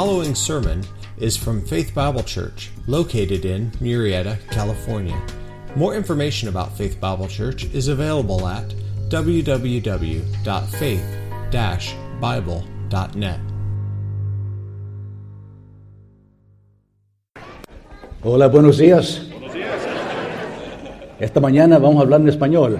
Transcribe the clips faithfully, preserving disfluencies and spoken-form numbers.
following sermon is from Faith Bible Church, located in Murrieta, California. More information about Faith Bible Church is available at w w w dot faith dash bible dot net. Hola, buenos días. Buenos días. Esta mañana vamos a hablar en español.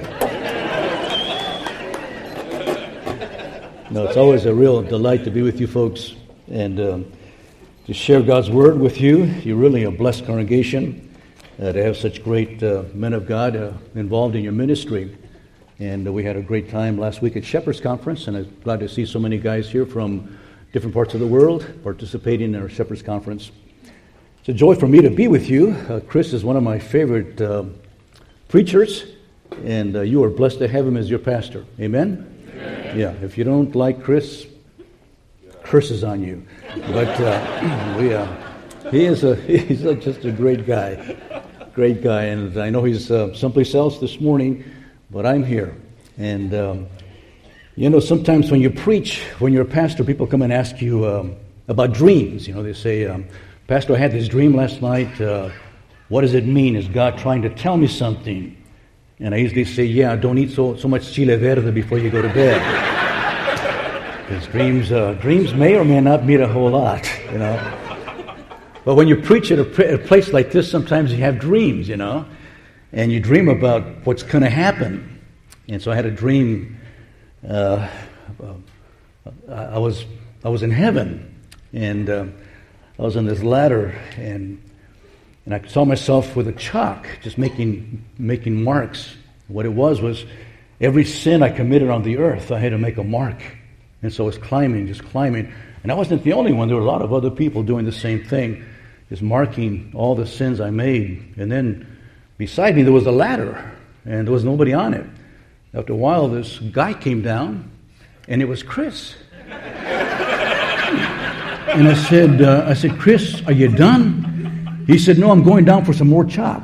No, it's always a real delight to be with you folks and um, to share God's Word with you. You're really a blessed congregation uh, to have such great uh, men of God uh, involved in your ministry. And uh, we had a great time last week at Shepherd's Conference, and I'm glad to see so many guys here from different parts of the world participating in our Shepherd's Conference. It's a joy for me to be with you. Uh, Chris is one of my favorite uh, preachers, and uh, you are blessed to have him as your pastor. Amen? Amen. Yeah, if you don't like Chris, curses on you. But uh, we, uh, he is a, he's a, just a great guy, great guy. And I know he's uh, someplace else this morning, but I'm here. And, um, you know, sometimes when you preach, when you're a pastor, people come and ask you um, about dreams. You know, they say, um, Pastor, I had this dream last night. Uh, what does it mean? Is God trying to tell me something? And I usually say, yeah, don't eat so, so much chile verde before you go to bed. Because dreams, uh, dreams may or may not mean a whole lot, you know. But when you preach at a, pre- a place like this, sometimes you have dreams, you know. And you dream about what's going to happen. And so I had a dream. Uh, I was I was in heaven, and uh, I was on this ladder, and and I saw myself with a chalk, just making making marks. What it was was every sin I committed on the earth, I had to make a mark. And so I was climbing, just climbing. And I wasn't the only one. There were a lot of other people doing the same thing, just marking all the sins I made. And then beside me there was a ladder, and there was nobody on it. After a while, this guy came down, and it was Chris. And I said, uh, I said, Chris, are you done? He said, no, I'm going down for some more chalk.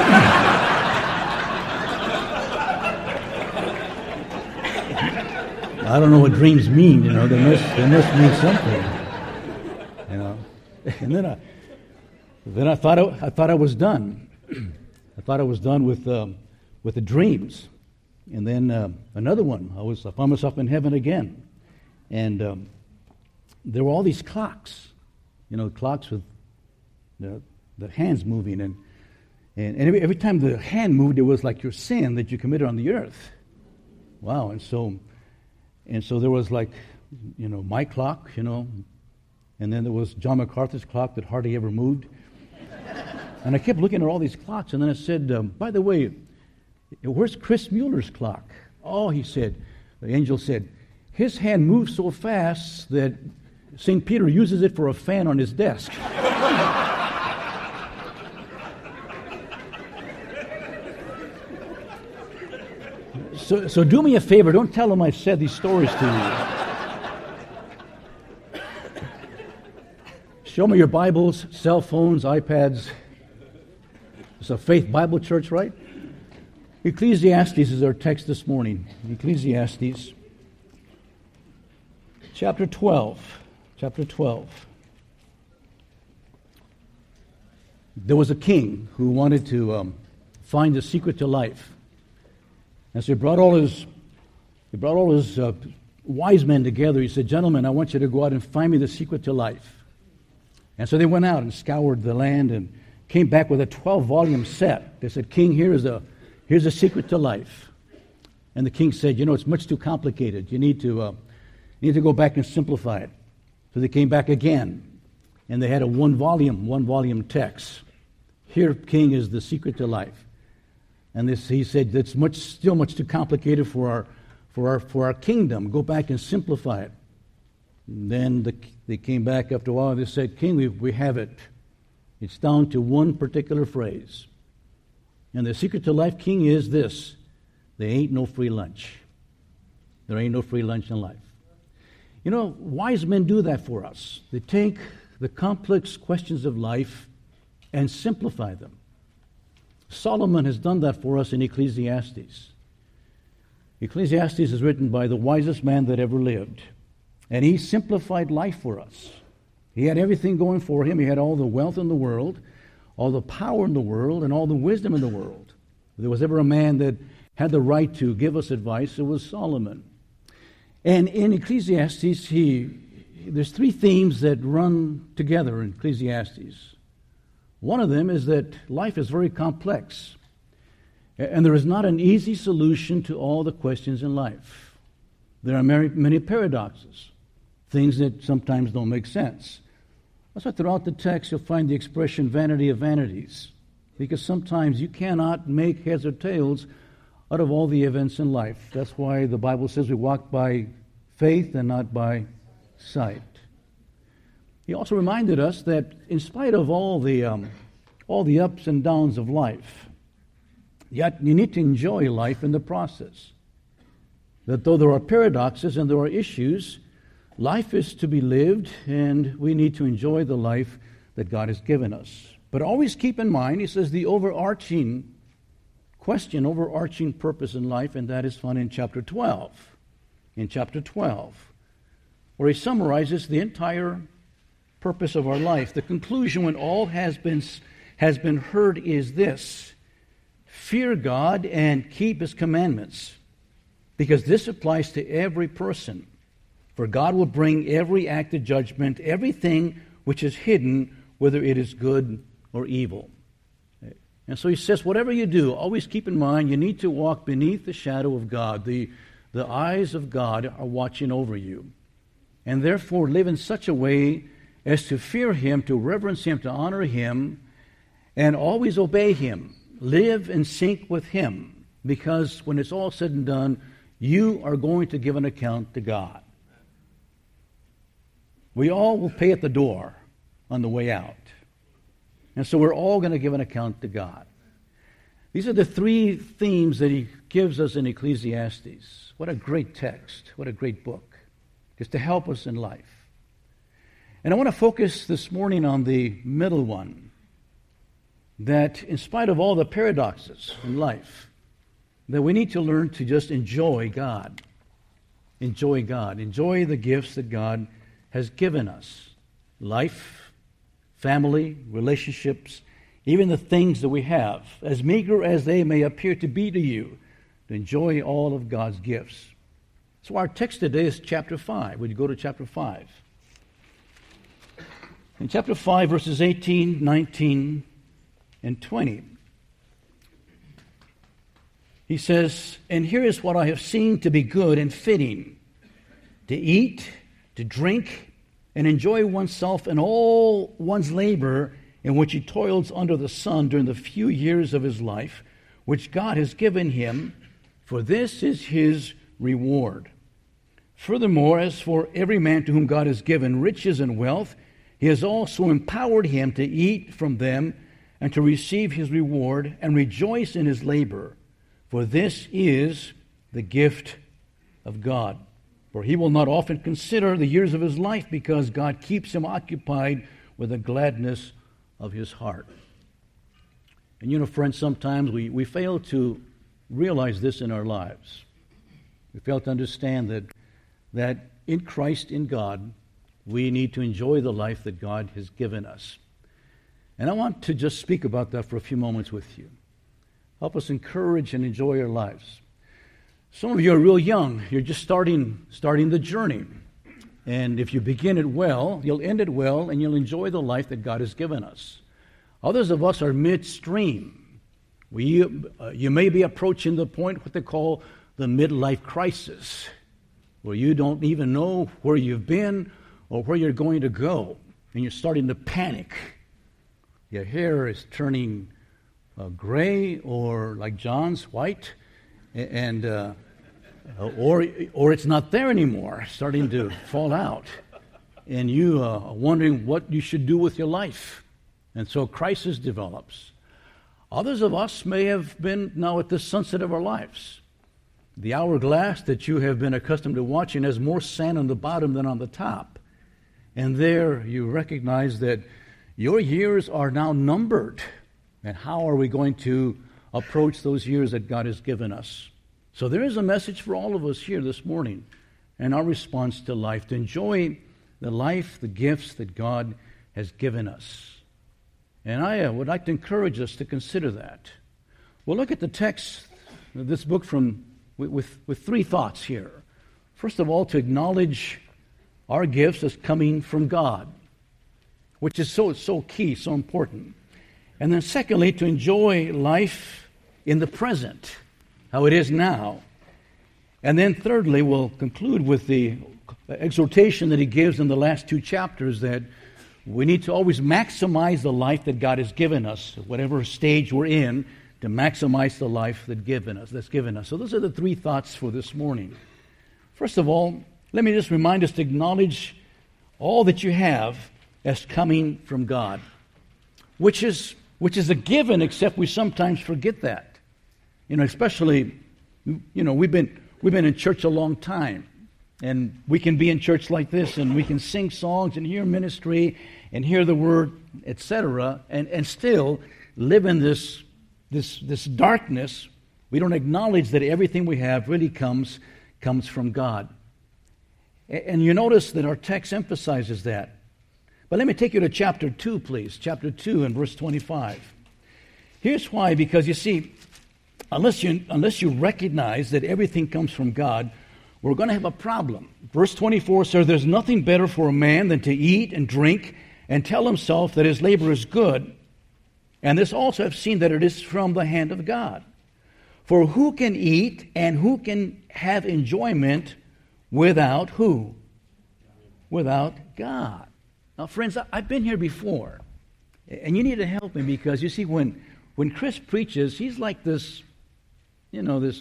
I don't know what dreams mean, you know. They must, they must mean something, you know. And then I, then I thought, I, I thought I was done. I thought I was done with, um, with the dreams. And then uh, another one. I was, I found myself in heaven again, and um, there were all these clocks, you know, clocks with the, the hands moving, and and, and every, every time the hand moved, it was like your sin that you committed on the earth. Wow! And so, and so there was like, you know, my clock, you know, and then there was John MacArthur's clock that hardly ever moved. And I kept looking at all these clocks, and then I said, um, by the way, where's Chris Mueller's clock? Oh, he said, the angel said, his hand moves so fast that Saint Peter uses it for a fan on his desk. so, so do me a favor, don't tell him I've said these stories to you. Show me your Bibles, cell phones, iPads. It's a Faith Bible Church, right? Ecclesiastes is our text this morning. Ecclesiastes, chapter twelve. Chapter twelve. There was a king who wanted to um, find the secret to life, and so he brought all his he brought all his uh, wise men together. He said, "Gentlemen, I want you to go out and find me the secret to life." And so they went out and scoured the land and came back with a twelve-volume set. They said, "King, here is a Here's a secret to life." And the king said, you know, it's much too complicated. You need to uh, you need to go back and simplify it. So they came back again, and they had a one-volume, one-volume text. Here, king, is the secret to life. And this, he said, that's much, still much too complicated for our, for our, for our kingdom. Go back and simplify it. And then the, they came back after a while, and they said, King, we, we have it. It's down to one particular phrase. And the secret to life, King, is this: there ain't no free lunch. There ain't no free lunch in life. You know, wise men do that for us. They take the complex questions of life and simplify them. Solomon has done that for us in Ecclesiastes. Ecclesiastes is written by the wisest man that ever lived. And he simplified life for us. He had everything going for him. He had all the wealth in the world, all the power in the world, and all the wisdom in the world. If there was ever a man that had the right to give us advice, it was Solomon. And in Ecclesiastes, he, there's three themes that run together in Ecclesiastes. One of them is that life is very complex, and there is not an easy solution to all the questions in life. There are many, many paradoxes, things that sometimes don't make sense. That's why throughout the text you'll find the expression vanity of vanities, because sometimes you cannot make heads or tails out of all the events in life. That's why the Bible says we walk by faith and not by sight. He also reminded us that in spite of all the um, all the ups and downs of life, yet you need to enjoy life in the process. That though there are paradoxes and there are issues, life is to be lived, and we need to enjoy the life that God has given us. But always keep in mind, he says, the overarching question, overarching purpose in life, and that is found in chapter twelve. In chapter twelve, where he summarizes the entire purpose of our life. The conclusion, when all has been has been heard, is this: fear God and keep his commandments, because this applies to every person. For God will bring every act of judgment, everything which is hidden, whether it is good or evil. And so he says, whatever you do, always keep in mind you need to walk beneath the shadow of God. The, the eyes of God are watching over you. And therefore live in such a way as to fear him, to reverence him, to honor him, and always obey him. Live in sync with him, because when it's all said and done, you are going to give an account to God. We all will pay at the door on the way out. And so we're all going to give an account to God. These are the three themes that he gives us in Ecclesiastes. What a great text. What a great book. Just to help us in life. And I want to focus this morning on the middle one. That in spite of all the paradoxes in life, that we need to learn to just enjoy God. Enjoy God. Enjoy the gifts that God has given us. Life, family, relationships, even the things that we have, as meager as they may appear to be to you, to enjoy all of God's gifts. So our text today is chapter five. Would you go to chapter five? In chapter five, verses eighteen, nineteen, and twenty, he says, "And here is what I have seen to be good and fitting, to eat, to drink, and enjoy oneself and all one's labor in which he toils under the sun during the few years of his life, which God has given him, for this is his reward. Furthermore, as for every man to whom God has given riches and wealth, he has also empowered him to eat from them and to receive his reward and rejoice in his labor, for this is the gift of God. For he will not often consider the years of his life, because God keeps him occupied with the gladness of his heart." And you know, friends, sometimes we, we fail to realize this in our lives. We fail to understand that, that in Christ, in God, we need to enjoy the life that God has given us. And I want to just speak about that for a few moments with you. Help us encourage and enjoy our lives. Some of you are real young. You're just starting starting the journey. And if you begin it well, you'll end it well, and you'll enjoy the life that God has given us. Others of us are midstream. We, uh, you may be approaching the point, what they call the midlife crisis, where you don't even know where you've been or where you're going to go, and you're starting to panic. Your hair is turning uh, gray, or like John's, white, and uh, or or it's not there anymore, starting to fall out, and you uh, are wondering what you should do with your life, and so crisis develops. Others of us may have been now at the sunset of our lives. The hourglass that you have been accustomed to watching has more sand on the bottom than on the top, and there you recognize that your years are now numbered, and how are we going to approach those years that God has given us? So there is a message for all of us here this morning, and our response to life, to enjoy the life, the gifts that God has given us. And I uh, would like to encourage us to consider that. We'll look at the text of this book from with, with, with three thoughts here. First of all, to acknowledge our gifts as coming from God, which is so so key, so important. And then secondly, to enjoy life in the present, how it is now. And then thirdly, we'll conclude with the exhortation that he gives in the last two chapters that we need to always maximize the life that God has given us, whatever stage we're in, to maximize the life that given us, that's given us. So those are the three thoughts for this morning. First of all, let me just remind us to acknowledge all that you have as coming from God, which is which is a given, except we sometimes forget that. You know, especially, you know, we've been we've been in church a long time, and we can be in church like this, and we can sing songs and hear ministry and hear the word, et cetera, and, and still live in this this this darkness. We don't acknowledge that everything we have really comes comes from God. And you notice that our text emphasizes that. But let me take you to chapter two, please. Chapter two and verse twenty-five. Here's why, because you see, unless you unless you recognize that everything comes from God, we're going to have a problem. Verse twenty-four says, "There's nothing better for a man than to eat and drink and tell himself that his labor is good. And this also I've seen that it is from the hand of God. For who can eat and who can have enjoyment without who? Without God." Now, friends, I've been here before, and you need to help me because, you see, when, when Chris preaches, he's like this, you know, this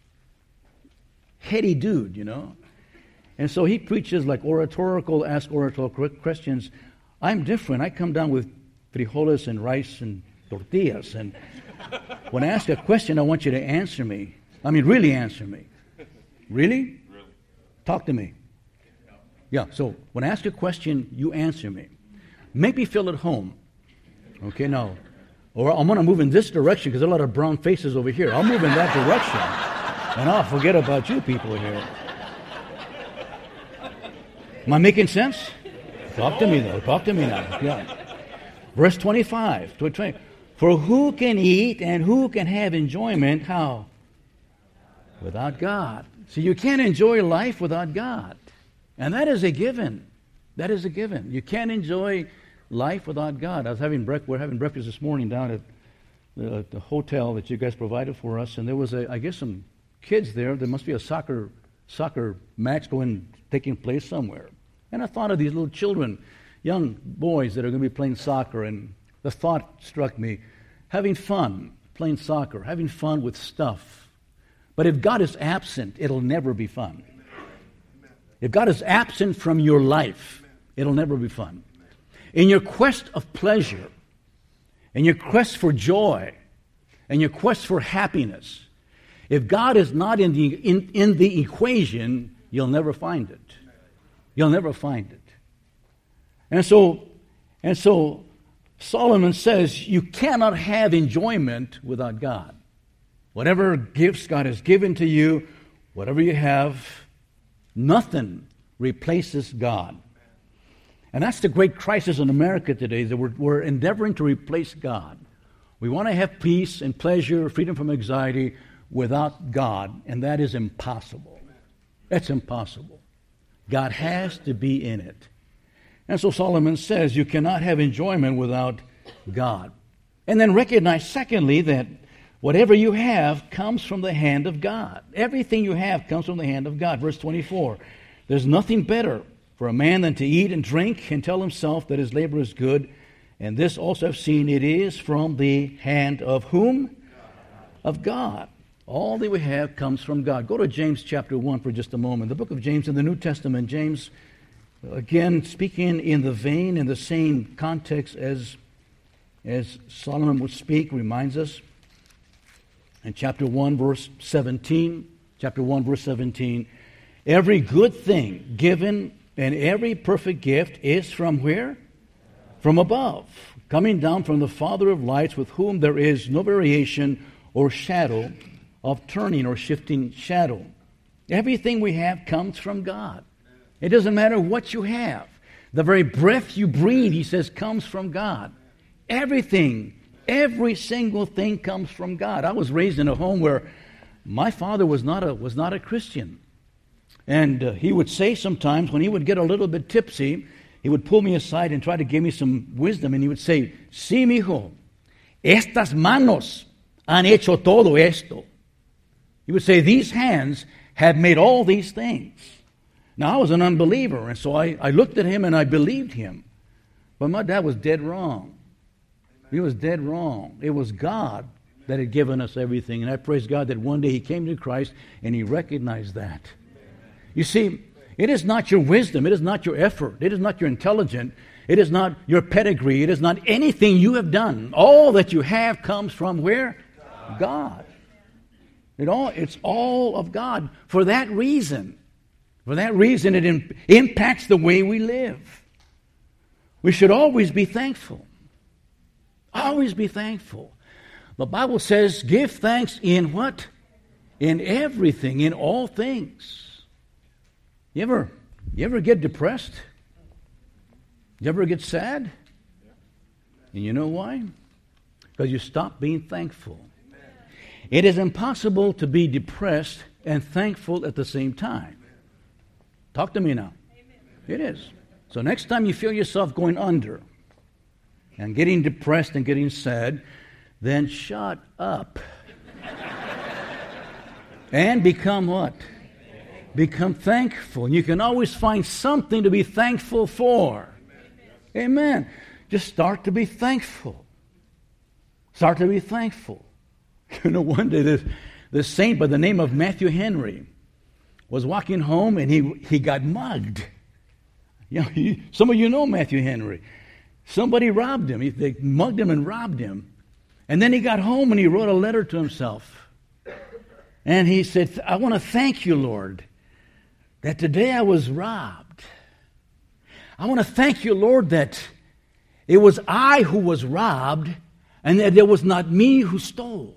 heady dude, you know. And so he preaches like oratorical, ask oratorical questions. I'm different. I come down with frijoles and rice and tortillas, and when I ask a question, I want you to answer me. I mean, really answer me. Really? Really. Talk to me. Yeah, so when I ask a question, you answer me. Make me feel at home. Okay, now, or I'm going to move in this direction because there are a lot of brown faces over here. I'll move in that direction, and I'll forget about you people here. Am I making sense? Talk to me, though. Talk to me now. Yeah. Verse twenty-five. For who can eat and who can have enjoyment? How? Without God. So you can't enjoy life without God. And that is a given. That is a given. You can't enjoy life without God. I was having breakfast. We're having breakfast this morning down at the, the hotel that you guys provided for us, and there was, a, I guess, some kids there. There must be a soccer soccer match going taking place somewhere. And I thought of these little children, young boys that are going to be playing soccer, and the thought struck me: having fun playing soccer, having fun with stuff. But if God is absent, it'll never be fun. If God is absent from your life, it'll never be fun. In your quest of pleasure, in your quest for joy, in your quest for happiness, if God is not in the in, in the equation, you'll never find it. You'll never find it. And so, and so Solomon says you cannot have enjoyment without God. Whatever gifts God has given to you, whatever you have, nothing replaces God. And that's the great crisis in America today, that we're, we're endeavoring to replace God. We want to have peace and pleasure, freedom from anxiety without God, and that is impossible. That's impossible. God has to be in it. And so Solomon says you cannot have enjoyment without God. And then recognize, secondly, that whatever you have comes from the hand of God. Everything you have comes from the hand of God. Verse twenty-four, there's nothing better for a man than to eat and drink and tell himself that his labor is good. And this also I've seen, it is from the hand of whom? Of God. All that we have comes from God. Go to James chapter one for just a moment. The book of James in the New Testament. James, again, speaking in the vein, in the same context as, as Solomon would speak, reminds us. In chapter one, verse seventeen, chapter one, verse seventeen, every good thing given and every perfect gift is from where? From above, coming down from the Father of lights, with whom there is no variation or shadow of turning or shifting shadow. Everything we have comes from God. It doesn't matter what you have. The very breath you breathe, he says, comes from God. Everything, every single thing comes from God. I was raised in a home where my father was not a, was not a Christian. And uh, he would say sometimes, when he would get a little bit tipsy, he would pull me aside and try to give me some wisdom. And he would say, sí, mijo, estas manos han hecho todo esto. He would say, these hands have made all these things. Now, I was an unbeliever, and so I, I looked at him and I believed him. But my dad was dead wrong. He was dead wrong. It was God that had given us everything. And I praise God that one day he came to Christ and he recognized that. You see, it is not your wisdom. It is not your effort. It is not your intelligence. It is not your pedigree. It is not anything you have done. All that you have comes from where? God. God. It all, it's all of God. For that reason, for that reason, it in, impacts the way we live. We should always be thankful. Always be thankful. The Bible says, give thanks in what? In everything, in all things. You ever, you ever get depressed? You ever get sad? And you know why? Because you stop being thankful. It is impossible to be depressed and thankful at the same time. Talk to me now. It is. So next time you feel yourself going under and getting depressed and getting sad, then shut up. And become what? Become thankful. You can always find something to be thankful for. Amen. Just start to be thankful. Start to be thankful. You know, one day this, this saint by the name of Matthew Henry was walking home and he, he got mugged. You know, he, some of you know Matthew Henry. Somebody robbed him. He, they mugged him and robbed him. And then he got home and he wrote a letter to himself. And he said, I want to thank you, Lord, that today I was robbed. I want to thank you, Lord, that it was I who was robbed and that it was not me who stole.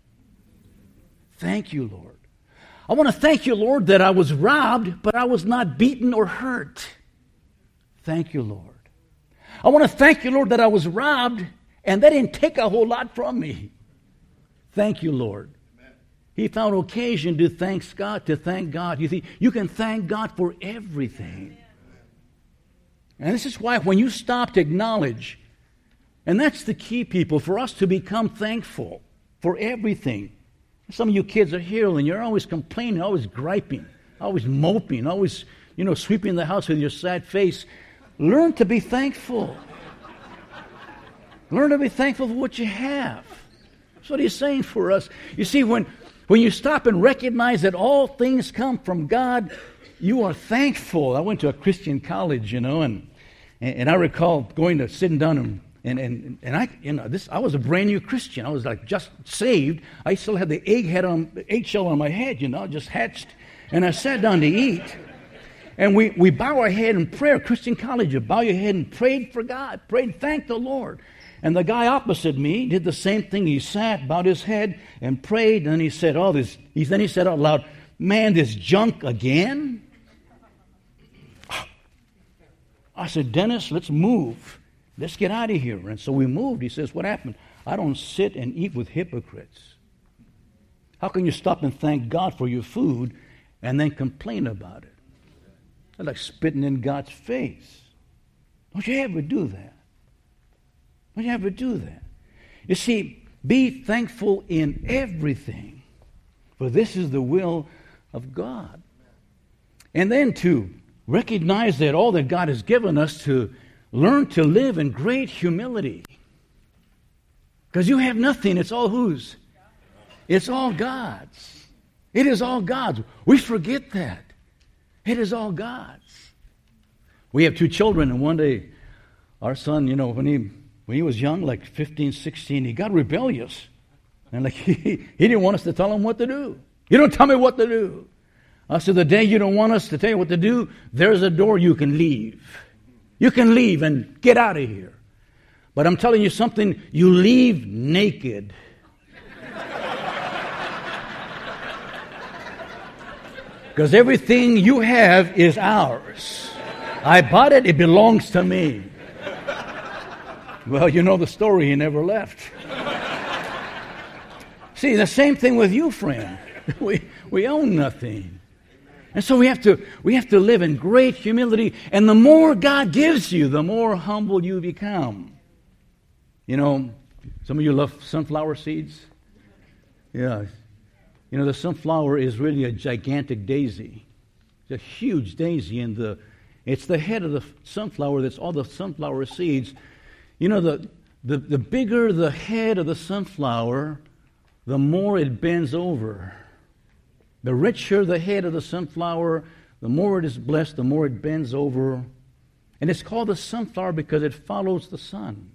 Thank you, Lord. I want to thank you, Lord, that I was robbed, but I was not beaten or hurt. Thank you, Lord. I want to thank you, Lord, that I was robbed, and that didn't take a whole lot from me. Thank you, Lord. Amen. He found occasion to thank God, to thank God. You see, you can thank God for everything. Amen. And this is why when you stop to acknowledge, and that's the key, people, for us to become thankful for everything. Some of you kids are here and you're always complaining, always griping, always moping, always, you know, sweeping the house with your sad face. Learn to be thankful. Learn to be thankful for what you have. That's what he's saying for us. You see, when, when you stop and recognize that all things come from God, you are thankful. I went to a Christian college, you know, and and I recall going to sitting down and And and and I, you know, this I was a brand new Christian. I was like just saved. I still had the egghead on, eggshell on my head, you know, just hatched. And I sat down to eat. And we, we bow our head in prayer. Christian college, you bow your head and prayed for God, prayed, thanked the Lord. And the guy opposite me did the same thing. He sat, bowed his head, and prayed. And then he said, "Oh, this." He then he said out loud, "Man, this junk again." I said, "Dennis, let's move. Let's get out of here." And so we moved. He says, "What happened?" "I don't sit and eat with hypocrites." How can you stop and thank God for your food and then complain about it? That's like spitting in God's face. Don't you ever do that? Don't you ever do that? You see, be thankful in everything, for this is the will of God. And then to recognize that all that God has given us, to learn to live in great humility. Because you have nothing. It's all whose? It's all God's. It is all God's. We forget that. It is all God's. We have two children, and one day our son, you know, when he when he was young, like fifteen, sixteen, he got rebellious. And like he, he didn't want us to tell him what to do. You don't tell me what to do. I said, the day you don't want us to tell you what to do, there's a door you can leave. You can leave and get out of here. But I'm telling you something, you leave naked. Because everything you have is ours. I bought it, it belongs to me. Well, you know the story, he never left. See, the same thing with you, friend. We we own nothing. And so we have to we have to live in great humility, and the more God gives you, the more humble you become. You know, some of you love sunflower seeds. Yeah. You know, the sunflower is really a gigantic daisy. It's a huge daisy, and the it's the head of the sunflower that's all the sunflower seeds. You know, the, the, the bigger the head of the sunflower, the more it bends over. The richer the head of the sunflower, the more it is blessed, the more it bends over. And it's called the sunflower because it follows the sun.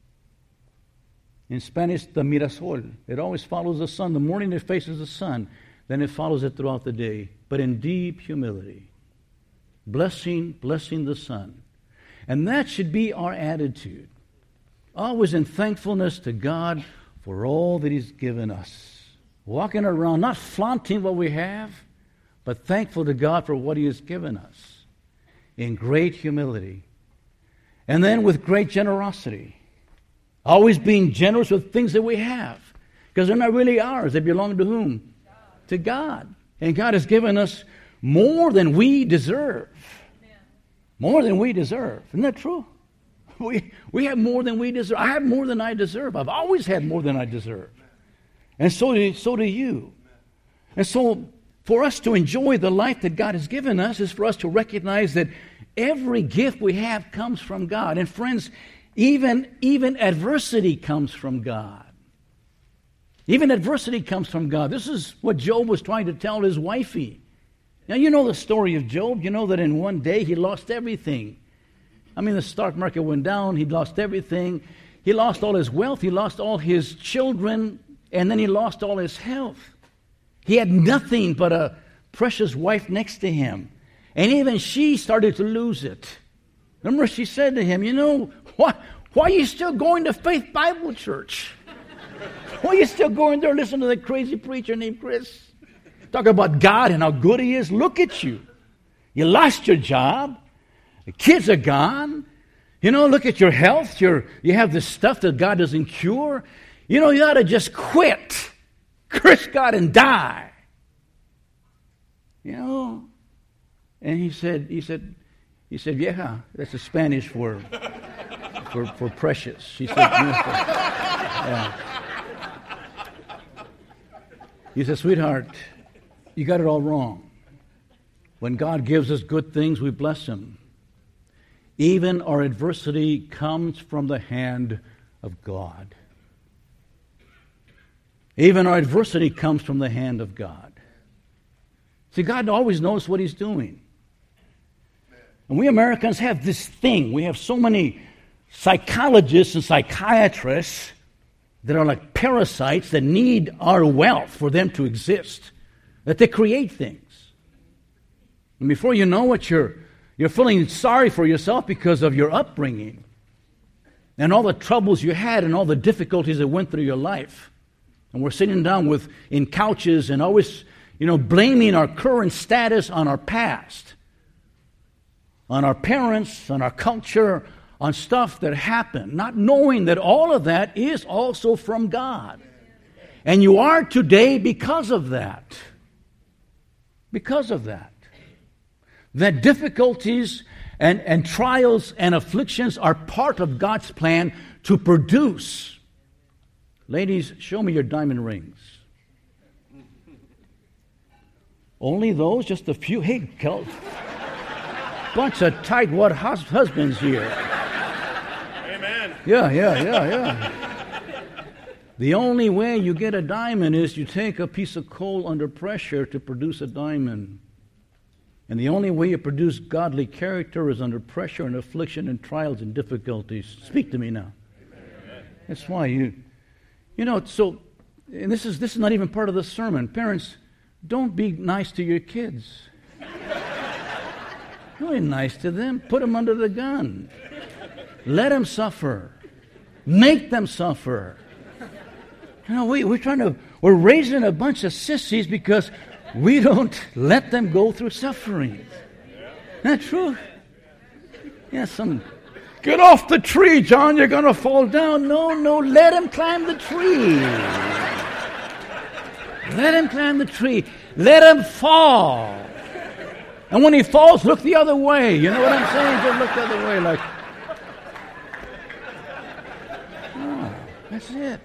In Spanish, the mirasol. It always follows the sun. The morning it faces the sun, then it follows it throughout the day, but in deep humility. Blessing, blessing the sun. And that should be our attitude. Always in thankfulness to God for all that He's given us. Walking around, not flaunting what we have, but thankful to God for what He has given us. In great humility. And then with great generosity. Always being generous with things that we have. Because they're not really ours. They belong to whom? God. To God. And God has given us more than we deserve. Amen. More than we deserve. Isn't that true? We we have more than we deserve. I have more than I deserve. I've always had more than I deserve. And so do, so do you. And so for us to enjoy the life that God has given us is for us to recognize that every gift we have comes from God. And friends, even, even adversity comes from God. Even adversity comes from God. This is what Job was trying to tell his wifey. Now, you know the story of Job. You know that in one day he lost everything. I mean, the stock market went down. He lost everything. He lost all his wealth. He lost all his children. And then he lost all his health. He had nothing but a precious wife next to him. And even she started to lose it. Remember, she said to him, you know, why, why are you still going to Faith Bible Church? Why are you still going there listening to that crazy preacher named Chris? Talk about God and how good He is. Look at you. You lost your job. The kids are gone. You know, look at your health. You're, you have this stuff that God doesn't cure. You know, you ought to just quit. Curse God and die. You know? And he said, he said, he said, vieja, that's the Spanish for, for, for precious. She said, yeah. He said, sweetheart, you got it all wrong. When God gives us good things, we bless Him. Even our adversity comes from the hand of God. Even our adversity comes from the hand of God. See, God always knows what He's doing. And we Americans have this thing. We have so many psychologists and psychiatrists that are like parasites that need our wealth for them to exist, that they create things. And before you know it, you're, you're feeling sorry for yourself because of your upbringing and all the troubles you had and all the difficulties that went through your life. And we're sitting down with in couches and always, you know, blaming our current status on our past, on our parents, on our culture, on stuff that happened, not knowing that all of that is also from God. And you are today because of that. Because of that. That difficulties and, and trials and afflictions are part of God's plan to produce. Ladies, show me your diamond rings. Only those? Just a few? Hey, Kel, bunch of tightwad hus- husbands here. Amen. Yeah, yeah, yeah, yeah. The only way you get a diamond is you take a piece of coal under pressure to produce a diamond. And the only way you produce godly character is under pressure and affliction and trials and difficulties. Speak to me now. Amen. That's why you, you know, so, and this is this is not even part of the sermon. Parents, don't be nice to your kids. Don't be nice to them. Put them under the gun. Let them suffer. Make them suffer. You know, we, we're trying to, we're raising a bunch of sissies because we don't let them go through suffering. Isn't that true? Yeah, some, get off the tree, John, you're going to fall down. No, no, let him climb the tree. Let him climb the tree. Let him fall. And when he falls, look the other way. You know what I'm saying? Just look the other way like, oh, that's it.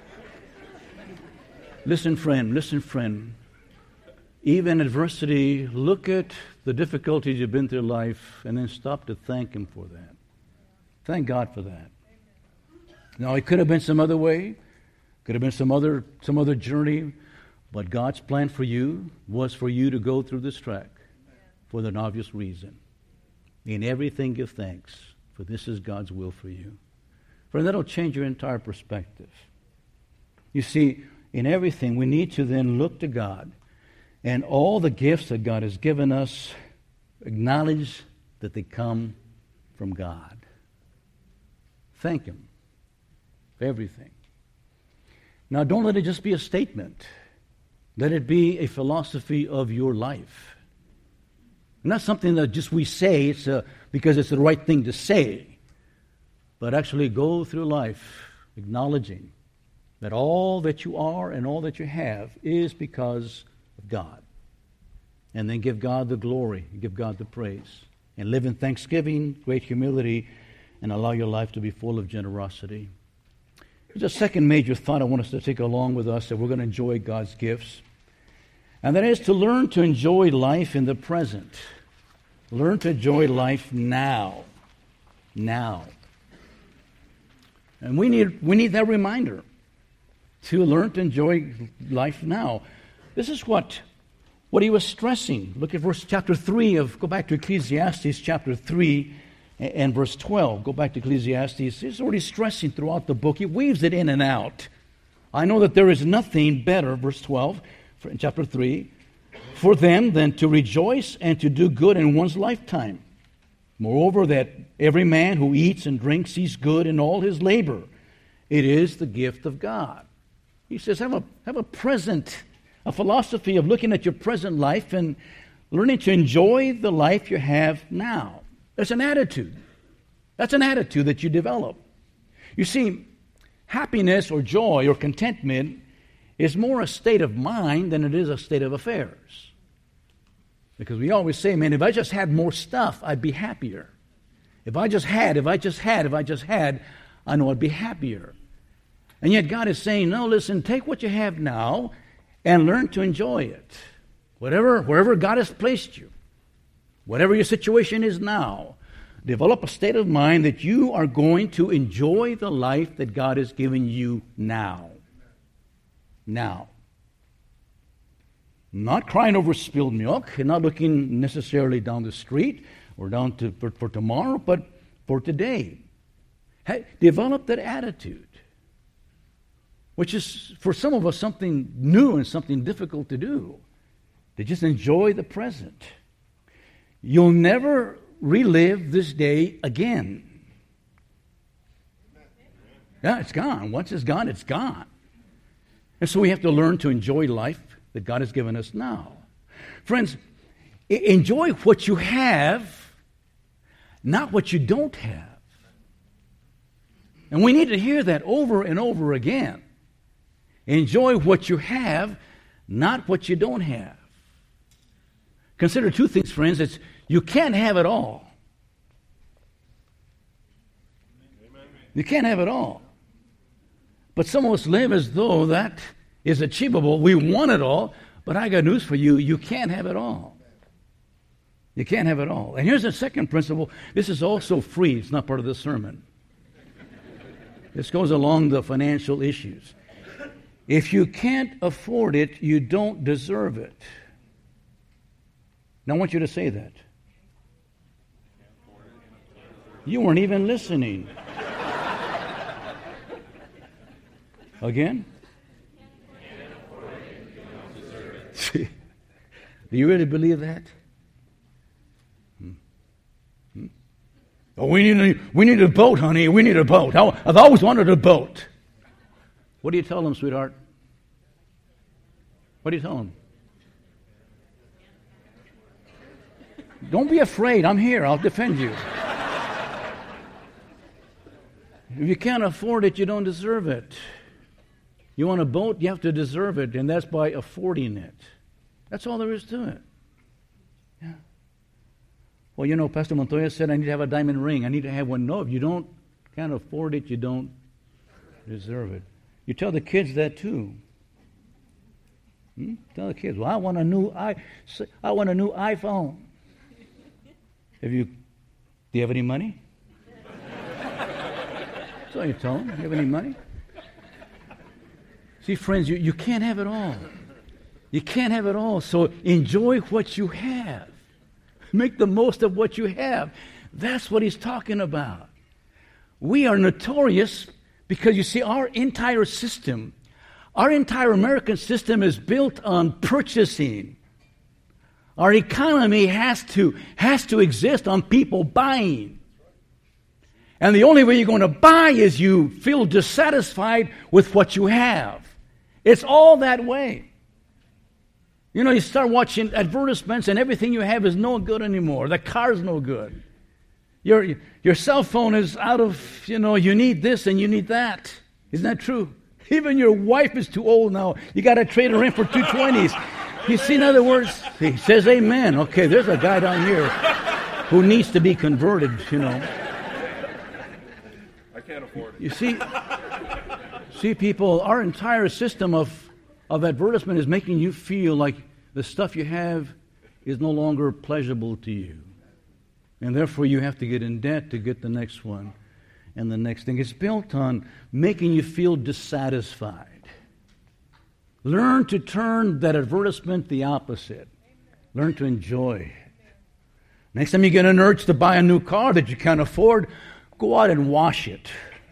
Listen, friend, listen, friend. Even adversity, look at the difficulties you've been through life and then stop to thank Him for that. Thank God for that. Now, it could have been some other way, could have been some other some other journey, but God's plan for you was for you to go through this track for an obvious reason. In everything give thanks, for this is God's will for you. Friend, that'll change your entire perspective. You see, in everything, we need to then look to God. And all the gifts that God has given us, acknowledge that they come from God. Thank Him for everything. Now, don't let it just be a statement. Let it be a philosophy of your life. Not something that just we say it's a, because it's the right thing to say, but actually go through life acknowledging that all that you are and all that you have is because of God. And then give God the glory, give God the praise, and live in thanksgiving, great humility, and allow your life to be full of generosity. There's a second major thought I want us to take along with us, that we're going to enjoy God's gifts. And that is to learn to enjoy life in the present. Learn to enjoy life now. Now. And we need we need that reminder to learn to enjoy life now. This is what, what he was stressing. Look at verse chapter three of, go back to Ecclesiastes chapter three and, and verse twelve. Go back to Ecclesiastes. This is what he's stressing throughout the book. He weaves it in and out. I know that there is nothing better, verse twelve, in chapter three, for them than to rejoice and to do good in one's lifetime. Moreover, that every man who eats and drinks sees good in all his labor. It is the gift of God. He says, have a, have a present, a philosophy of looking at your present life and learning to enjoy the life you have now. That's an attitude. That's an attitude that you develop. You see, happiness or joy or contentment is more a state of mind than it is a state of affairs. Because we always say, man, if I just had more stuff, I'd be happier. If I just had, if I just had, if I just had, I know I'd be happier. And yet God is saying, no, listen, take what you have now and learn to enjoy it. Whatever, wherever God has placed you, whatever your situation is now, develop a state of mind that you are going to enjoy the life that God has given you now. Now. Not crying over spilled milk and not looking necessarily down the street or down to for, for tomorrow, but for today. Hey, develop that attitude, which is for some of us something new and something difficult to do, to just enjoy the present. You'll never relive this day again. Yeah, it's gone. Once it's gone, it's gone. And so we have to learn to enjoy life that God has given us now. Friends, enjoy what you have, not what you don't have. And we need to hear that over and over again. Enjoy what you have, not what you don't have. Consider two things, friends. It's you can't have it all. You can't have it all. But some of us live as though that is achievable. We want it all, but I got news for you. You can't have it all. You can't have it all. And here's the second principle. This is also free. It's not part of the sermon. This goes along the financial issues. If you can't afford it, you don't deserve it. Now I want you to say that. You weren't even listening. Again? Do you really believe that? Hmm. Hmm. Oh, we need a, we need a boat, honey. We need a boat. I've always wanted a boat. What do you tell them, sweetheart? What do you tell them? Don't be afraid. I'm here. I'll defend you. If you can't afford it, you don't deserve it. You want a boat, you have to deserve it, and that's by affording it. That's all there is to it. Yeah. Well, you know, Pastor Montoya said, I need to have a diamond ring. I need to have one. No, if you don't, can't afford it, you don't deserve it. You tell the kids that too. Hmm? Tell the kids, well, I want a new i, I want a new iPhone. Have you? Do you have any money? That's all you tell them. Do you have any money? See, friends, you, you can't have it all. You can't have it all. So enjoy what you have. Make the most of what you have. That's what he's talking about. We are notorious because, you see, our entire system, our entire American system is built on purchasing. Our economy has to, has to exist on people buying. And the only way you're going to buy is you feel dissatisfied with what you have. It's all that way. You know, you start watching advertisements and everything you have is no good anymore. The car's no good. Your, your cell phone is out of, you know, you need this and you need that. Isn't that true? Even your wife is too old now. You got to trade her in for two twenties. You see, in other words, he says amen. Okay, there's a guy down here who needs to be converted, you know. I can't afford it. You see, see, people, our entire system of, of advertisement is making you feel like the stuff you have is no longer pleasurable to you. And therefore you have to get in debt to get the next one and the next thing. It's built on making you feel dissatisfied. Learn to turn that advertisement the opposite. Learn to enjoy it. Next time you get an urge to buy a new car that you can't afford, go out and wash it.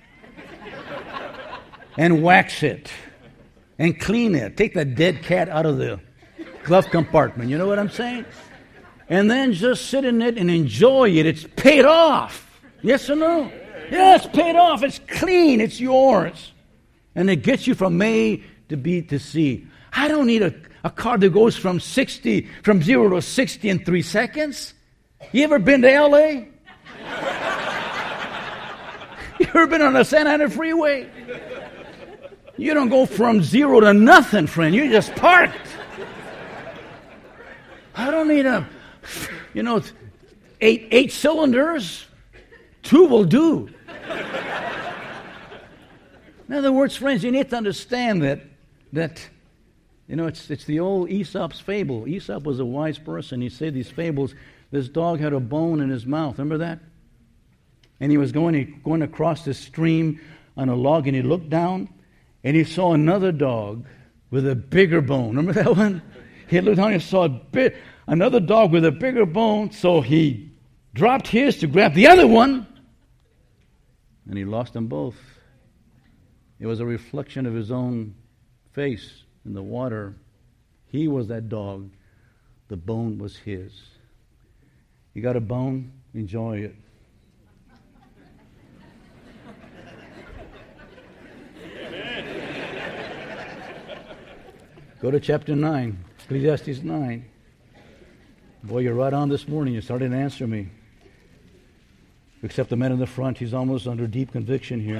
And wax it. And clean it. Take that dead cat out of the glove compartment. You know what I'm saying? And then just sit in it and enjoy it. It's paid off. Yes or no? Yeah, it's paid off. It's clean. It's yours. And it gets you from A to B to C. I don't need a, a car that goes from sixty, from zero to sixty in three seconds. You ever been to L A? You ever been on the Santa Ana freeway? You don't go from zero to nothing, friend. You just parked. I don't need a, you know, eight eight cylinders. Two will do. In other words, friends, you need to understand that, that you know, it's it's the old Aesop's fable. Aesop was a wise person. He said these fables. This dog had a bone in his mouth. Remember that? And he was going, going across the stream on a log, and he looked down, and he saw another dog with a bigger bone. Remember that one? He looked down and saw a bit, another dog with a bigger bone, so he dropped his to grab the other one, and he lost them both. It was a reflection of his own face in the water. He was that dog. The bone was his. You got a bone? Enjoy it. Go to chapter nine, Ecclesiastes nine. Boy, you're right on this morning. You started to answer me. Except the man in the front, he's almost under deep conviction here.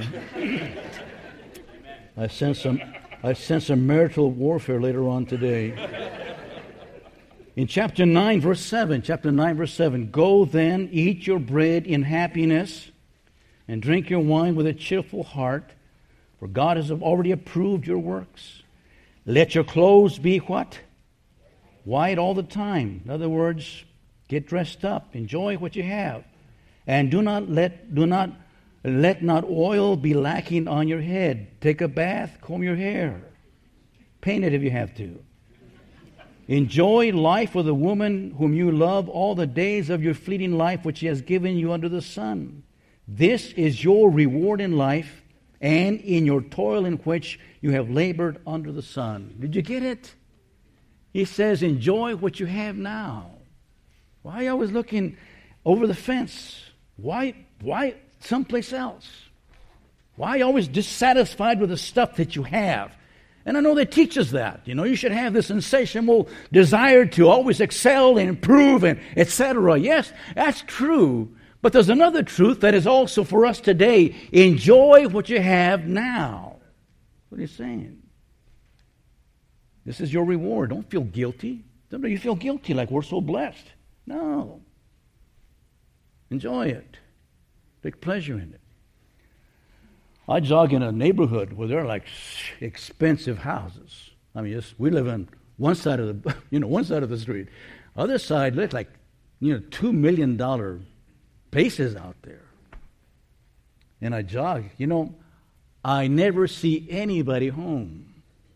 I sense some, I sense some marital warfare later on today. In chapter nine, verse seven, chapter nine, verse seven, go then, eat your bread in happiness, and drink your wine with a cheerful heart, for God has already approved your works. Let your clothes be what? White all the time. In other words, get dressed up, enjoy what you have, and do not let do not let not oil be lacking on your head. Take a bath, comb your hair, paint it if you have to. Enjoy life with a woman whom you love all the days of your fleeting life which He has given you under the sun. This is your reward in life and in your toil in which you have labored under the sun. Did you get it? He says, enjoy what you have now. Why are you always looking over the fence? Why, why someplace else? Why are you always dissatisfied with the stuff that you have? And I know they teach us that. You know, you should have this insatiable desire to always excel and improve and et cetera. Yes, that's true. But there's another truth that is also for us today. Enjoy what you have now. What he's saying. This is your reward. Don't feel guilty. Don't you feel guilty like we're so blessed. No. Enjoy it. Take pleasure in it. I jog in a neighborhood where there are like expensive houses. I mean, just, we live on one side of the, you know, one side of the street. Other side looks like, you know, two million dollar places out there. And I jog. You know, I never see anybody home.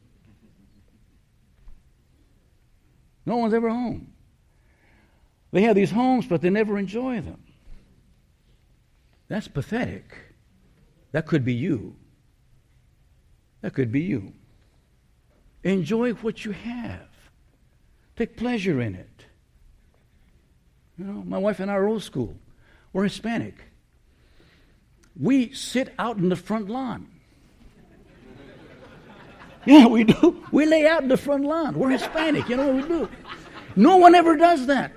No one's ever home. They have these homes, but they never enjoy them. That's pathetic. That could be you. That could be you. Enjoy what you have. Take pleasure in it. You know, my wife and I are old school. We're Hispanic. We sit out in the front lawn. Yeah, we do. We lay out in the front lawn. We're Hispanic. You know what we do? No one ever does that.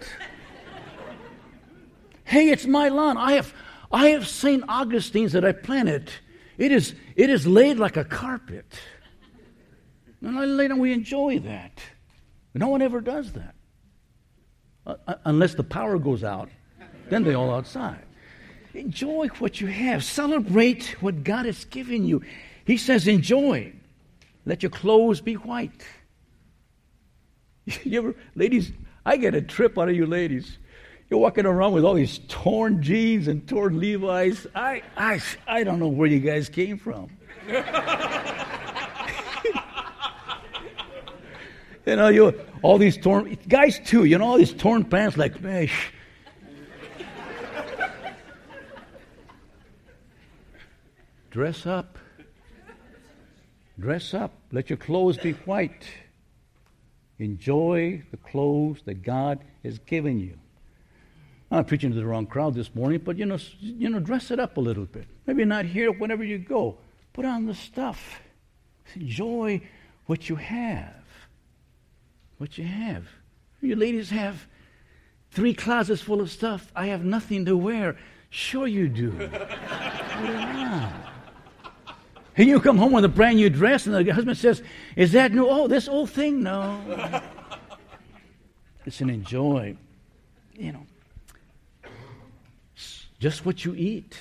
Hey, it's my lawn. I have I have Saint Augustine's that I planted. It is it is laid like a carpet. And I lay down, we enjoy that. No one ever does that. Uh, unless the power goes out. Then they're all outside. Enjoy what you have. Celebrate what God has given you. He says enjoy. Let your clothes be white. You ever, ladies, I get a trip out of you ladies. You're walking around with all these torn jeans and torn Levi's. I, I, I don't know where you guys came from. You know, you all these torn guys too. You know, all these torn pants. Like, man, dress up. Dress up. Let your clothes be white. Enjoy the clothes that God has given you. I'm preaching to the wrong crowd this morning, but you know, you know, dress it up a little bit. Maybe not here, whenever you go. Put on the stuff. Enjoy what you have. What you have. You ladies have three closets full of stuff. I have nothing to wear. Sure you do. Put it on. And you come home with a brand new dress, and the husband says, "Is that new? Oh, this old thing? No." Listen, enjoy. You know, just what you eat.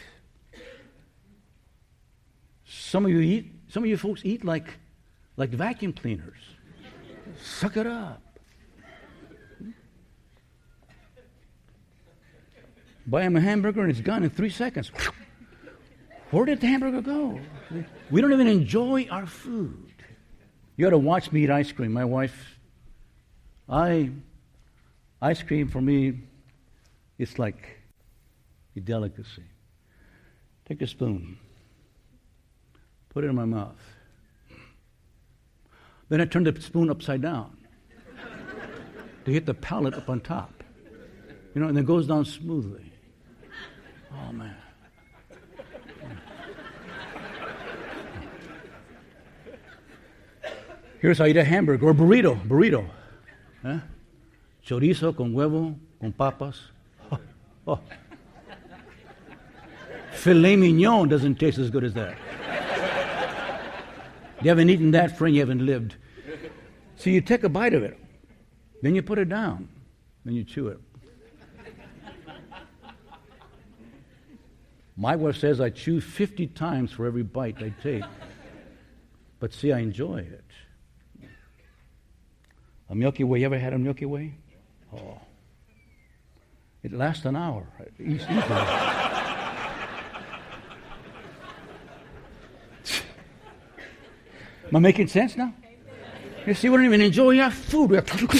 Some of you eat. Some of you folks eat like, like vacuum cleaners. Suck it up. Buy him a hamburger, and it's gone in three seconds. Where did the hamburger go? We don't even enjoy our food. You ought to watch me eat ice cream. My wife, I, ice cream for me, it's like a delicacy. Take a spoon, put it in my mouth. Then I turn the spoon upside down to hit the palate up on top. You know, and it goes down smoothly. Oh, man. Here's how you eat a hamburger or burrito. Burrito. ¿Eh? Chorizo con huevo, con papas. Oh, oh. Filet mignon doesn't taste as good as that. You haven't eaten that, friend, you haven't lived. So you take a bite of it. Then you put it down. Then you chew it. My wife says I chew fifty times for every bite I take. But see, I enjoy it. A Milky Way, you ever had a Milky Way? Oh. It lasts an hour. Easily. Am I making sense now? You see, we don't even enjoy our food.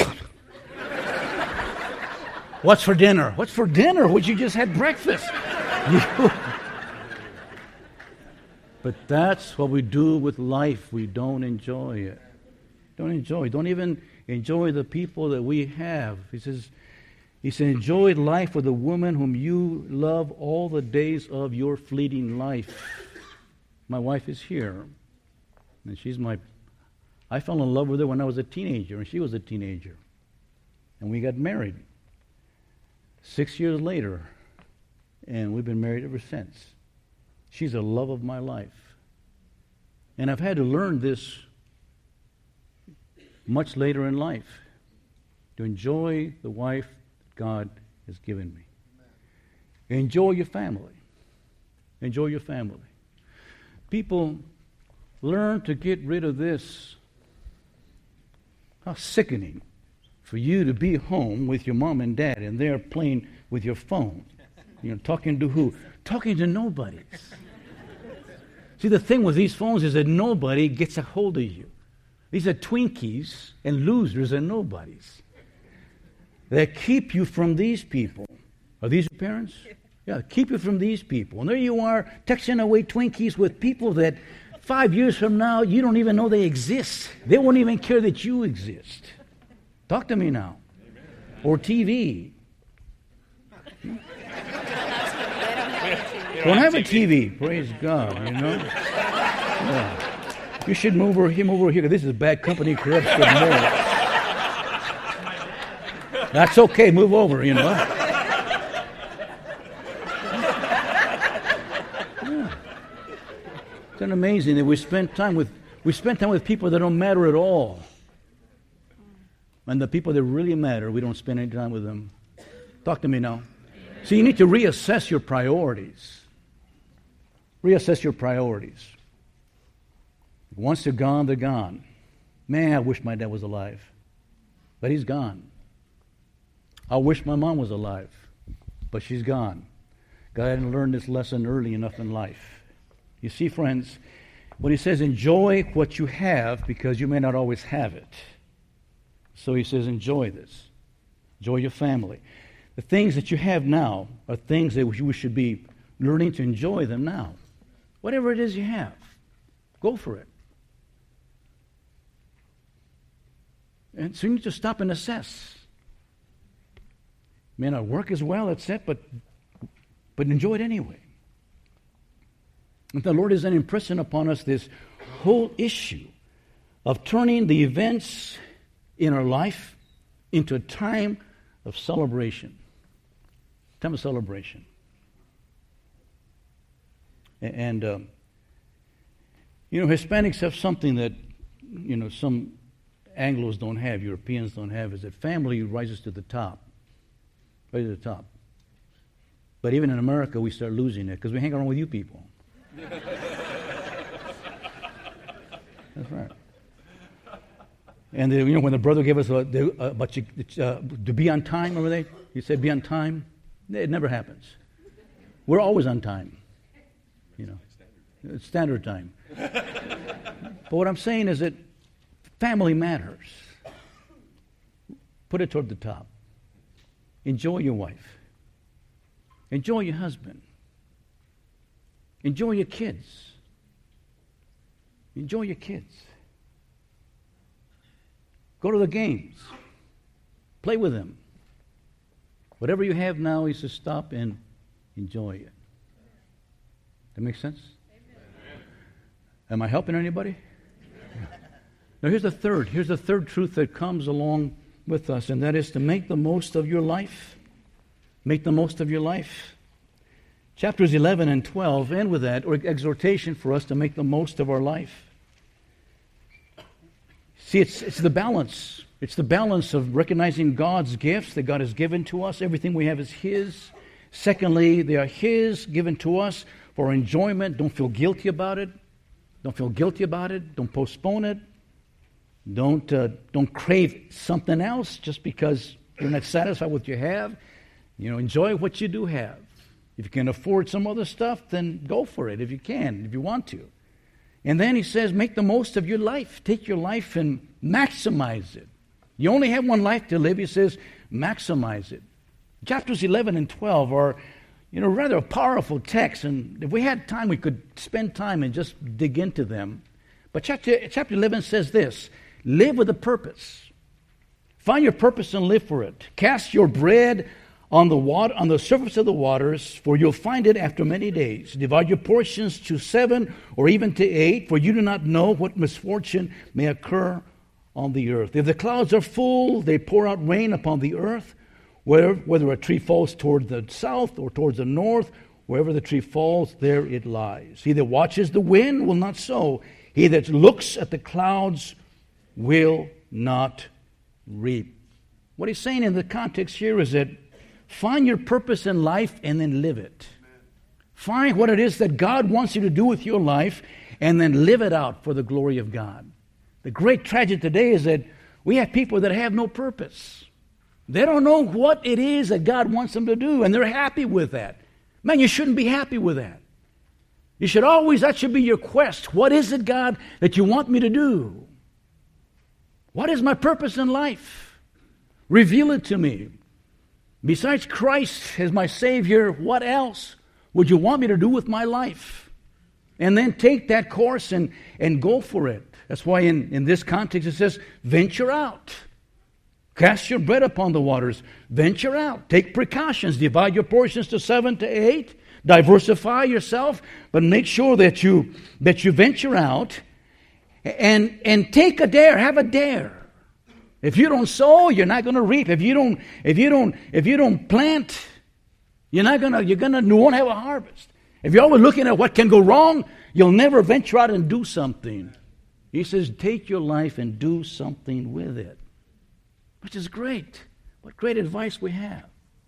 What's for dinner? What's for dinner? Would you just had breakfast? But that's what we do with life. We don't enjoy it. Don't enjoy. Don't even enjoy the people that we have. He says, he said, enjoy life with a woman whom you love all the days of your fleeting life. My wife is here. And she's my, I fell in love with her when I was a teenager, and she was a teenager. And we got married. Six years later, And we've been married ever since. She's the love of my life. And I've had to learn this much later in life, to enjoy the wife that God has given me. Enjoy your family. Enjoy your family. People, learn to get rid of this. How sickening for you to be home with your mom and dad and they're playing with your phone. You know, talking to who? Talking to nobody. See, the thing with these phones is that nobody gets a hold of you. These are Twinkies and losers and nobodies that keep you from these people. Are these your parents? Yeah, keep you from these people. And there you are, texting away Twinkies with people that five years from now, you don't even know they exist. They won't even care that you exist. Talk to me now. Amen. Or T V. Don't have a T V. Praise God, you know. Yeah. You should move over here, move over here. This is bad company, corrupts good morals. That's okay. Move over, you know. Yeah. It's amazing that we spend time with we spend time with people that don't matter at all, and the people that really matter, we don't spend any time with them. Talk to me now. So you need to reassess your priorities. Reassess your priorities. Once they're gone, they're gone. Man, I wish my dad was alive. But he's gone. I wish my mom was alive. But she's gone. God hadn't learned this lesson early enough in life. You see, friends, when he says enjoy what you have because you may not always have it. So he says enjoy this. Enjoy your family. The things that you have now are things that we should be learning to enjoy them now. Whatever it is you have, go for it. And so you need to stop and assess. May not work as well, that's it, but, but enjoy it anyway. And the Lord is then impressing upon us this whole issue of turning the events in our life into a time of celebration. Time of celebration. And, um, you know, Hispanics have something that, you know, some Anglos don't have, Europeans don't have, is that family rises to the top. Right to the top. But even in America, we start losing it because we hang around with you people. That's right. And, the, you know, when the brother gave us a, the, uh, about you, uh, to be on time, remember they? He said, be on time. It never happens. We're always on time. You know, it's standard time. But what I'm saying is that family matters. Put it toward the top. Enjoy your wife. Enjoy your husband. Enjoy your kids. Enjoy your kids. Go to the games. Play with them. Whatever you have now is to stop and enjoy it. That makes sense? Amen. Am I helping anybody? Now here's the third. Here's the third truth that comes along with us, and that is to make the most of your life. Make the most of your life. Chapters eleven and twelve end with that, or exhortation for us to make the most of our life. See, it's, it's the balance. It's the balance of recognizing God's gifts that God has given to us. Everything we have is His. Secondly, they are His, given to us for enjoyment. Don't feel guilty about it. Don't feel guilty about it. Don't postpone it. Don't uh, don't crave something else just because you're not satisfied with what you have. You know, enjoy what you do have. If you can afford some other stuff, then go for it if you can, if you want to. And then he says, make the most of your life. Take your life and maximize it. You only have one life to live, he says, maximize it. Chapters eleven and twelve are, you know, rather a powerful text, and if we had time, we could spend time and just dig into them. But chapter, chapter eleven says this, live with a purpose. Find your purpose and live for it. Cast your bread on the water, on the surface of the waters, for you'll find it after many days. Divide your portions to seven or even to eight, for you do not know what misfortune may occur on the earth. If the clouds are full, they pour out rain upon the earth. Whether, whether a tree falls toward the south or towards the north, wherever the tree falls, there it lies. He that watches the wind will not sow. He that looks at the clouds will not reap. What he's saying in the context here is that find your purpose in life and then live it. Find what it is that God wants you to do with your life and then live it out for the glory of God. The great tragedy today is that we have people that have no purpose. They don't know what it is that God wants them to do, and they're happy with that. Man, you shouldn't be happy with that. You should always, that should be your quest. What is it, God, that you want me to do? What is my purpose in life? Reveal it to me. Besides Christ as my Savior, what else would you want me to do with my life? And then take that course and, and go for it. That's why in, in this context it says, venture out. Cast your bread upon the waters. Venture out. Take precautions. Divide your portions to seven to eight. Diversify yourself. But make sure that you that you venture out and, and take a dare. Have a dare. If you don't sow, you're not going to reap. If you don't, if you don't, if you don't plant, you're not gonna, you're gonna, you won't have a harvest. If you're always looking at what can go wrong, you'll never venture out and do something. He says, take your life and do something with it. Which is great. What great advice we have.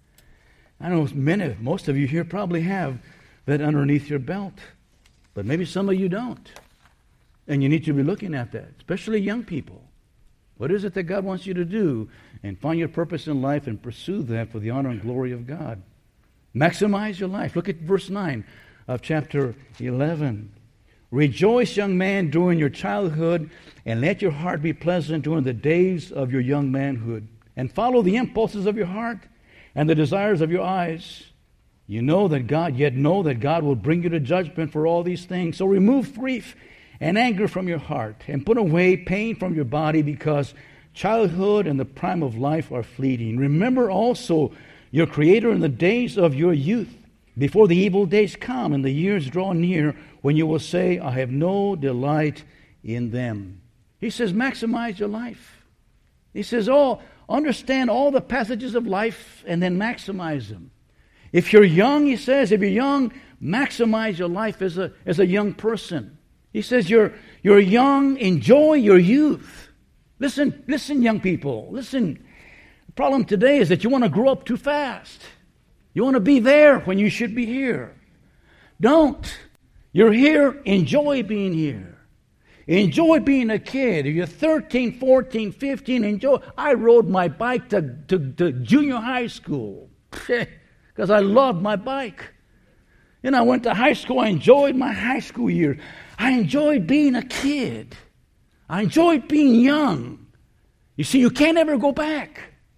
I know many, most of you here probably have that underneath your belt. But maybe some of you don't. And you need to be looking at that, especially young people. What is it that God wants you to do? And find your purpose in life and pursue that for the honor and glory of God. Maximize your life. Look at verse nine of chapter eleven. Rejoice, young man, during your childhood, and let your heart be pleasant during the days of your young manhood. And follow the impulses of your heart and the desires of your eyes. You know that God, yet know that God will bring you to judgment for all these things. So remove grief and anger from your heart, and put away pain from your body, because childhood and the prime of life are fleeting. Remember also your Creator in the days of your youth, before the evil days come and the years draw near, when you will say, I have no delight in them. He says, maximize your life. He says, oh, understand all the passages of life and then maximize them. If you're young, he says, if you're young, maximize your life as a, as a young person. He says, you're, you're young, enjoy your youth. Listen, listen, young people, listen. The problem today is that you want to grow up too fast. You want to be there when you should be here. Don't. You're here, enjoy being here. Enjoy being a kid. If you're thirteen, fourteen, fifteen, enjoy. I rode my bike to, to, to junior high school because I loved my bike. And I went to high school. I enjoyed my high school years. I enjoyed being a kid. I enjoyed being young. You see, you can't ever go back.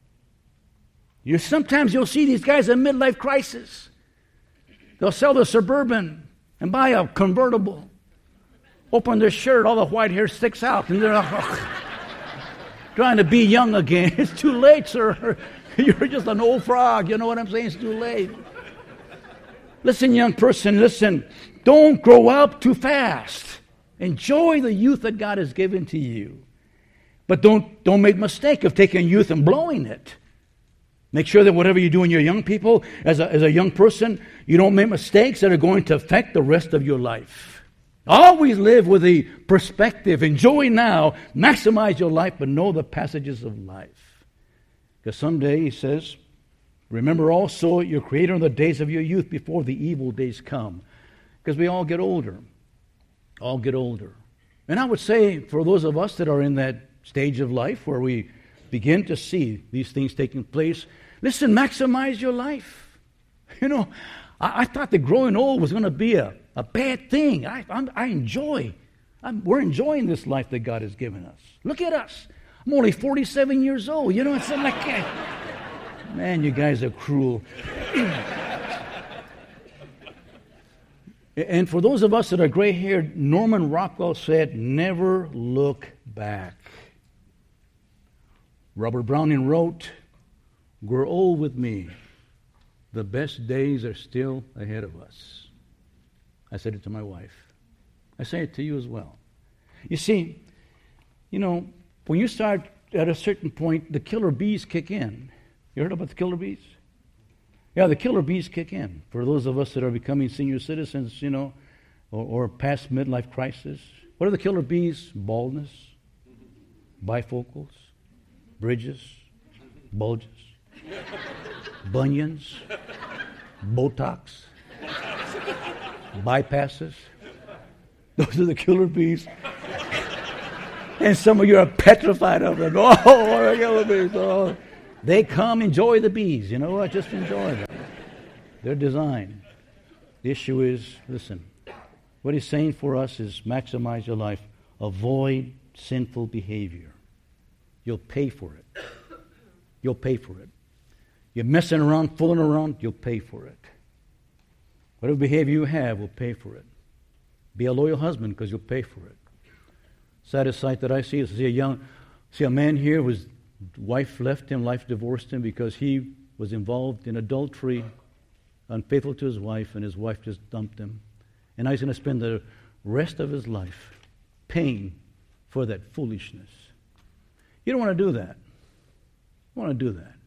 You sometimes you'll see these guys in midlife crisis. They'll sell the Suburban and buy a convertible. Open their shirt, all the white hair sticks out, and they're like, oh, trying to be young again. It's too late, sir. You're just an old frog. You know what I'm saying? It's too late. Listen, young person, listen. Don't grow up too fast. Enjoy the youth that God has given to you. But don't, don't make a mistake of taking youth and blowing it. Make sure that whatever you do in your young people, as a, as a young person, you don't make mistakes that are going to affect the rest of your life. Always live with the perspective. Enjoy now. Maximize your life, but know the passages of life. Because someday, he says, remember also your Creator in the days of your youth, before the evil days come. Because we all get older. All get older. And I would say, for those of us that are in that stage of life where we begin to see these things taking place, listen, maximize your life. You know, I, I thought that growing old was going to be a, a bad thing. I, I'm, I enjoy. I'm, we're enjoying this life that God has given us. Look at us. I'm only forty-seven years old. You know, it's like, man, you guys are cruel. And for those of us that are gray-haired, Norman Rockwell said, never look back. Robert Browning wrote, grow old with me. The best days are still ahead of us. I said it to my wife. I say it to you as well. You see, you know, when you start at a certain point, the killer bees kick in. You heard about the killer bees? Yeah, the killer bees kick in. For those of us that are becoming senior citizens, you know, or, or past midlife crisis. What are the killer bees? Baldness, bifocals, bridges, bulges, bunions, Botox, bypasses. Those are the killer bees. And some of you are petrified of them. Oh, the killer bees. Oh. They come, enjoy the bees. You know what? Just enjoy them. They're designed. The issue is, listen, what he's saying for us is maximize your life. Avoid sinful behavior. You'll pay for it. You'll pay for it. You're messing around, fooling around, you'll pay for it. Whatever behavior you have will pay for it. Be a loyal husband because you'll pay for it. Saddest sight that I see is to see a young, see a man here whose wife left him, life divorced him because he was involved in adultery, unfaithful to his wife, and his wife just dumped him. And now he's going to spend the rest of his life paying for that foolishness. You don't want to do that. You want to do that.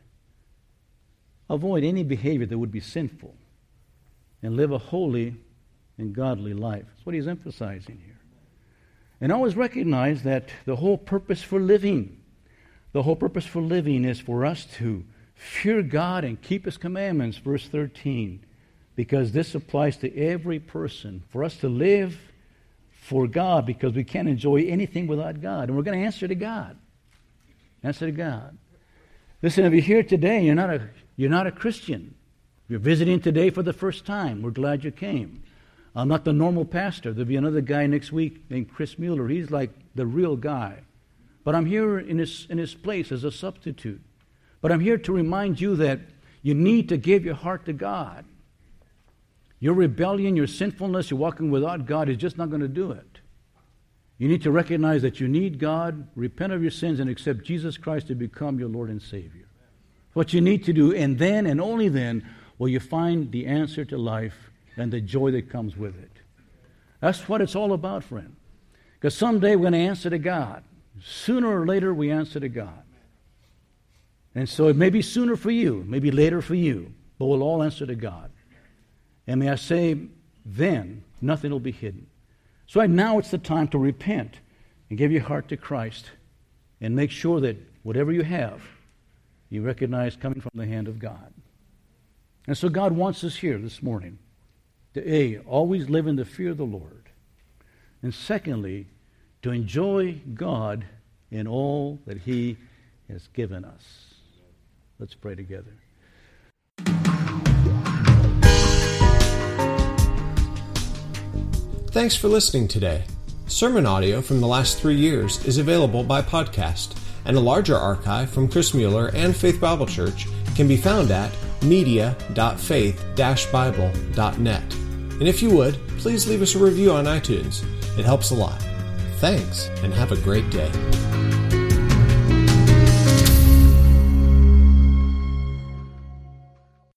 Avoid any behavior that would be sinful and live a holy and godly life. That's what he's emphasizing here. And always recognize that the whole purpose for living, the whole purpose for living is for us to fear God and keep His commandments, verse thirteen, because this applies to every person. For us to live for God, because we can't enjoy anything without God. And we're going to answer to God. Answer to God. Listen, if you're here today, you're not a you're not a Christian. You're visiting today for the first time. We're glad you came. I'm not the normal pastor. There'll be another guy next week named Chris Mueller. He's like the real guy. But I'm here in his, in his place as a substitute. But I'm here to remind you that you need to give your heart to God. Your rebellion, your sinfulness, you're walking without God is just not going to do it. You need to recognize that you need God, repent of your sins, and accept Jesus Christ to become your Lord and Savior. What you need to do, and then and only then will you find the answer to life and the joy that comes with it. That's what it's all about, friend. Because someday we're going to answer to God. Sooner or later we answer to God. And so it may be sooner for you, maybe later for you, but we'll all answer to God. And may I say, then nothing will be hidden. So right now it's the time to repent and give your heart to Christ and make sure that whatever you have, you recognize coming from the hand of God. And so God wants us here this morning to A, always live in the fear of the Lord. And secondly, to enjoy God in all that He has given us. Let's pray together. Thanks for listening today. Sermon audio from the last three years is available by podcast, and a larger archive from Chris Mueller and Faith Bible Church can be found at media dot faith dash bible dot net. And if you would, please leave us a review on iTunes. It helps a lot. Thanks, and have a great day.